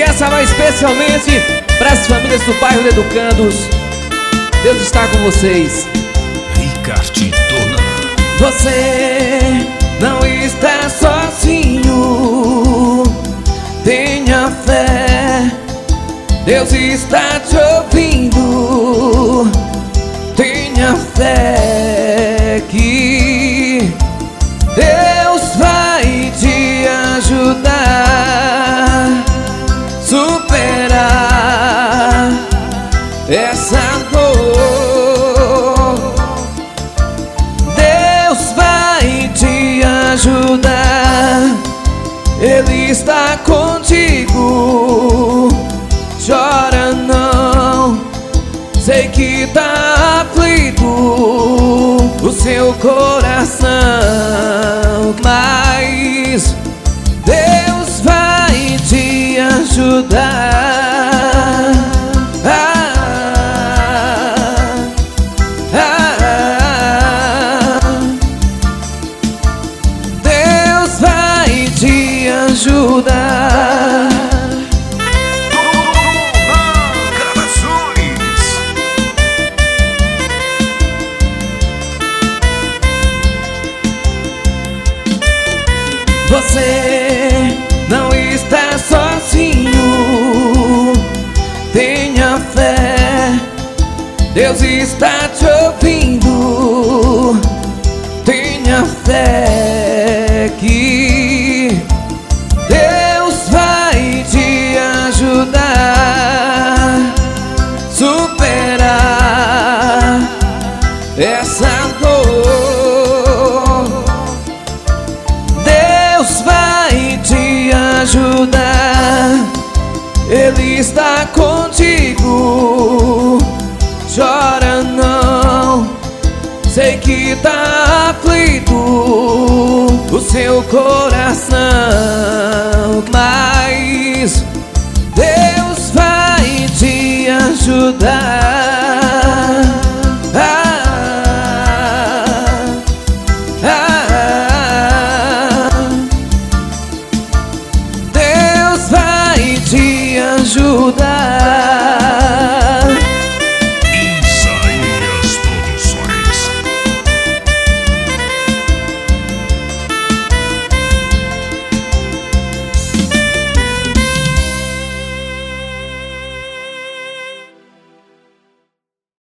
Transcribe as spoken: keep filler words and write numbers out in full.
Essa vai especialmente para as famílias do bairro de Educandos. Deus está com vocês. Ricarditona. Você não está sozinho. Tenha fé, Deus está te ouvindo. Tenha fé que Deus vai te ajudar superar essa dor. Deus vai te ajudar, Ele está contigo. Chora não, sei que tá aflito o seu coração, mas Deus vai te ajudar. Ah, ah, ah. Deus vai te ajudar. Você não está sozinho. Tenha fé, Deus está te ouvindo. Tenha fé que Deus vai te ajudar superar essa dor. Deus vai te ajudar, Ele está contigo. Chora não, sei que tá aflito o seu coração, mas Deus vai te ajudar.